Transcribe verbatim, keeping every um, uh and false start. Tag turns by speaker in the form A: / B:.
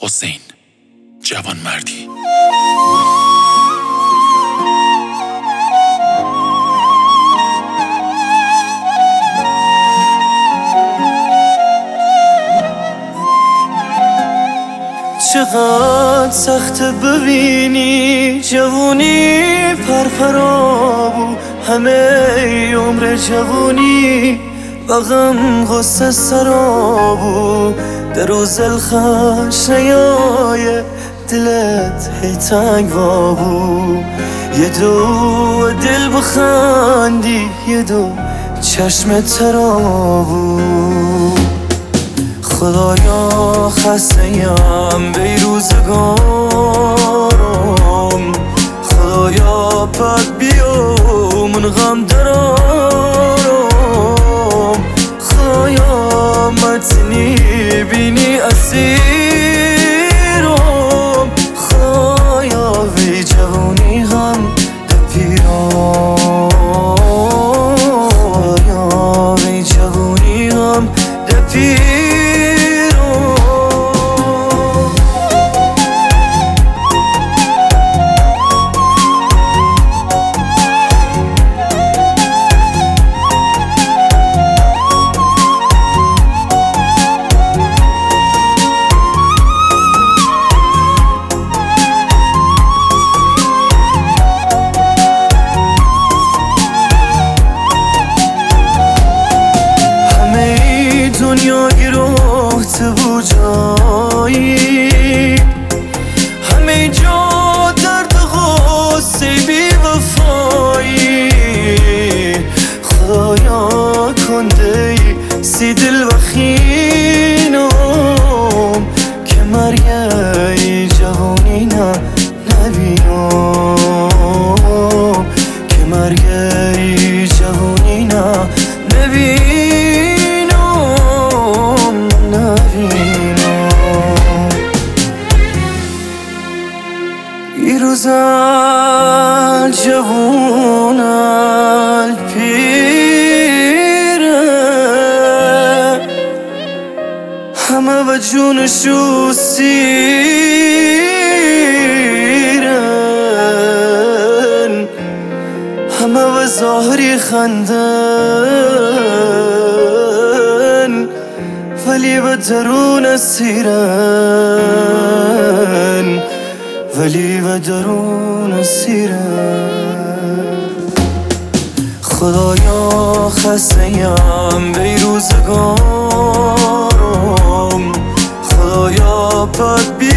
A: حسین جوانمردی.
B: چقدر سخت ببینی جوونی پرپرا بود، همه عمر جوونی و غم غصه سرا بود. در روز الخش نیای دلت هی تنگ وا بود، یه دو دل بخندی یه دو چشم ترا بود. خدایا خسته‌ام به روزگارم، خدایا پد بیام من غم درارم، خدایا متنی بینی اسیرم، خدایا وی جوانی غم ده پیرم، خدایا وی جوانی غم ده پیرم. دنیا گرفت بود جایی، همه جا درد غصه بی وفایی، خدایا کنده ای سی دل و خینم که مرگی جوانی نه نبینم، که مرگی جوانی نه نبینم. روزا جوان پیره همه و جونشو سیرن، همه و ظاهری خندن ولی به درون سیرن، ولی و درون سیرن. خدایا خسته‌ام به روزگارم، خدایا پد